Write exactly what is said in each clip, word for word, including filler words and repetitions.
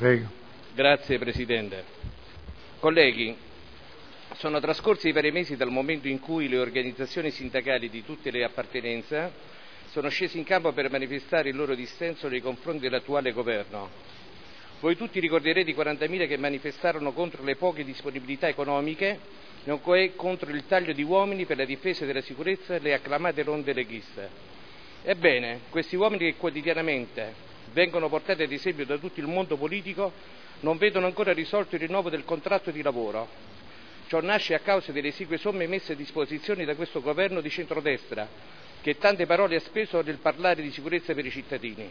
Prego. Grazie Presidente. Colleghi, sono trascorsi vari mesi dal momento in cui le organizzazioni sindacali di tutte le appartenenze sono scese in campo per manifestare il loro dissenso nei confronti dell'attuale governo. Voi tutti ricorderete i quarantamila che manifestarono contro le poche disponibilità economiche, nonché contro il taglio di uomini per la difesa della sicurezza e le acclamate ronde leghiste. Ebbene, questi uomini che quotidianamente vengono portati ad esempio da tutto il mondo politico non vedono ancora risolto il rinnovo del contratto di lavoro. Ciò nasce a causa delle esigue somme messe a disposizione da questo governo di centrodestra, che tante parole ha speso nel parlare di sicurezza per i cittadini.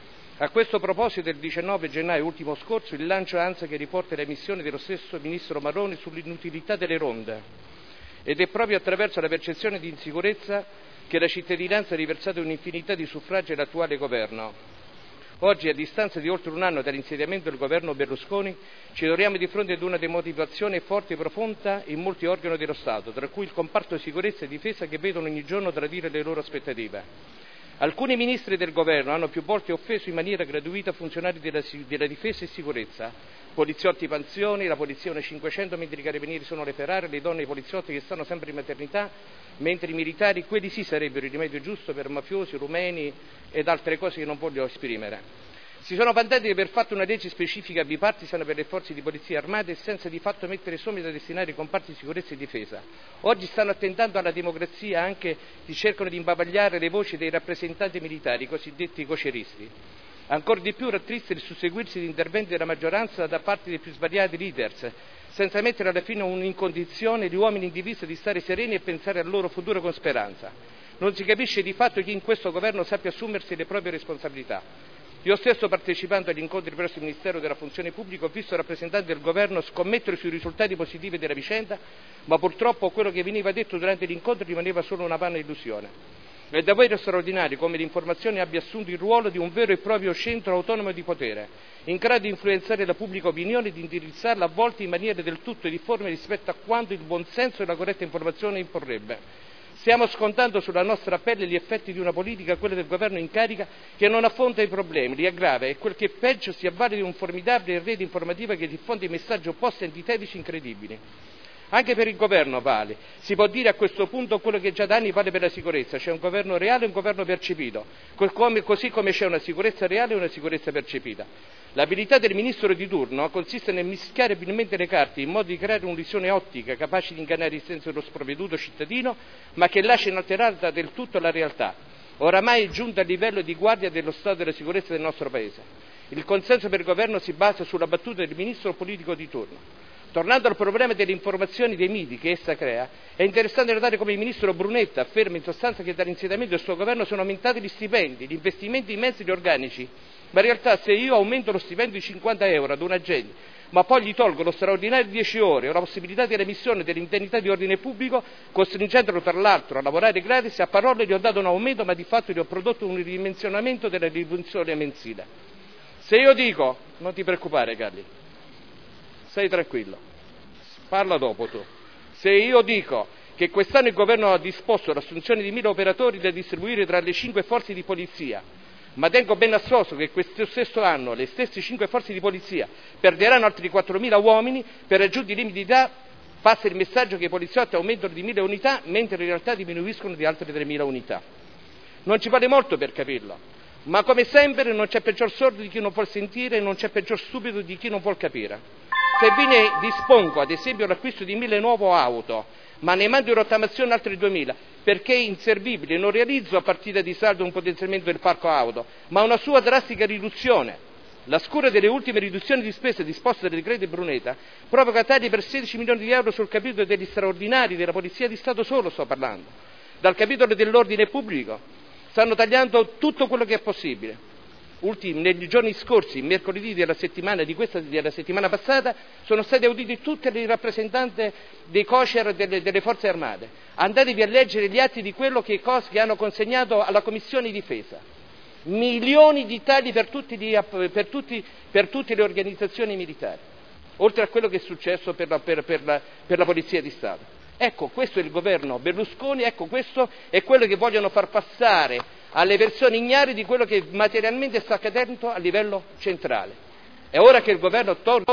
A questo proposito, il diciannove gennaio ultimo scorso, il lancio ANSA che riporta le missioni dello stesso ministro Maroni sull'inutilità delle ronde. Ed è proprio attraverso la percezione di insicurezza che la cittadinanza ha riversato un'infinità di suffragi all'attuale governo. Oggi, a distanza di oltre un anno dall'insediamento del governo Berlusconi, ci troviamo di fronte ad una demotivazione forte e profonda in molti organi dello Stato, tra cui il comparto sicurezza e difesa, che vedono ogni giorno tradire le loro aspettative. Alcuni ministri del governo hanno più volte offeso in maniera gratuita funzionari della, della difesa e sicurezza, poliziotti panzioni, la polizia una cinquecento, mentre i carabinieri sono le Ferrari, le donne e i poliziotti che stanno sempre in maternità, mentre i militari, quelli sì sarebbero il rimedio giusto per mafiosi, rumeni ed altre cose che non voglio esprimere. Si sono vantati di aver fatto una legge specifica bipartisan per le forze di polizia armate senza di fatto mettere somme da destinare ai comparti di sicurezza e difesa. Oggi stanno attentando alla democrazia anche chi cercano di imbavagliare le voci dei rappresentanti militari, i cosiddetti coceristi. Ancor di più rattrista il susseguirsi di interventi della maggioranza da parte dei più svariati leaders, senza mettere alla fine in condizione gli uomini in divisa di stare sereni e pensare al loro futuro con speranza. Non si capisce di fatto chi in questo governo sappia assumersi le proprie responsabilità. Io stesso, partecipando agli incontri presso il Ministero della Funzione Pubblica, ho visto rappresentanti del governo scommettere sui risultati positivi della vicenda, ma purtroppo quello che veniva detto durante l'incontro rimaneva solo una vana illusione. È davvero straordinario come l'informazione abbia assunto il ruolo di un vero e proprio centro autonomo di potere, in grado di influenzare la pubblica opinione e di indirizzarla a volte in maniera del tutto difforme rispetto a quanto il buonsenso e la corretta informazione imporrebbe. Stiamo scontando sulla nostra pelle gli effetti di una politica, quella del governo in carica, che non affronta i problemi, li aggrava e quel che è peggio si avvale di un formidabile rete informativa che diffonde messaggi opposti e antitetici incredibili. Anche per il governo vale. Si può dire a questo punto quello che già da anni vale per la sicurezza. C'è un governo reale e un governo percepito, così come c'è una sicurezza reale e una sicurezza percepita. L'abilità del ministro di turno consiste nel mischiare abilmente le carte in modo di creare un'illusione ottica capace di ingannare il senso dello sprovveduto cittadino, ma che lascia inalterata del tutto la realtà, oramai è giunta al livello di guardia dello stato della sicurezza del nostro Paese. Il consenso per il governo si basa sulla battuta del ministro politico di turno. Tornando al problema delle informazioni dei miti che essa crea, è interessante notare come il ministro Brunetta afferma in sostanza che dall'insediamento del suo governo sono aumentati gli stipendi, gli investimenti in mezzi e gli organici. Ma in realtà se io aumento lo stipendio di cinquanta euro ad un agente, ma poi gli tolgo lo straordinario di dieci ore o la possibilità dell'emissione dell'indennità di ordine pubblico, costringendolo tra l'altro a lavorare gratis, a parole gli ho dato un aumento, ma di fatto gli ho prodotto un ridimensionamento della riduzione mensile. Se io dico, non ti preoccupare Galli, stai tranquillo, parla dopo tu. Se io dico che quest'anno il governo ha disposto l'assunzione di mille operatori da distribuire tra le cinque forze di polizia, ma tengo ben nascosto che questo stesso anno le stesse cinque forze di polizia perderanno altri quattromila uomini per raggiungere i limiti di età, passa il messaggio che i poliziotti aumentano di mille unità, mentre in realtà diminuiscono di altre tremila unità. Non ci vuole molto per capirlo, ma come sempre non c'è peggior sordo di chi non vuol sentire e non c'è peggior stupido di chi non vuol capire. Se vi ne dispongo, ad esempio, l'acquisto di mille nuove auto, ma ne mando in rottamazione altre duemila, perché è inservibile, non realizzo a partita di saldo un potenziamento del parco auto, ma una sua drastica riduzione. La scura delle ultime riduzioni di spese disposte dal decreto Brunetta provoca tagli per sedici milioni di euro sul capitolo degli straordinari della Polizia di Stato solo, sto parlando. Dal capitolo dell'ordine pubblico stanno tagliando tutto quello che è possibile. Ultimi, negli giorni scorsi, mercoledì della settimana, di questa, della settimana passata, sono stati auditi tutti i rappresentanti dei COCER delle, delle forze armate. Andatevi a leggere gli atti di quello che, che hanno consegnato alla Commissione Difesa. Milioni di tagli per, tutti gli, per, tutti, per tutte le organizzazioni militari, oltre a quello che è successo per la, per, per la, per la Polizia di Stato. Ecco, questo è il governo Berlusconi, ecco, questo è quello che vogliono far passare alle persone ignare di quello che materialmente sta accadendo a livello centrale. È ora che il governo torni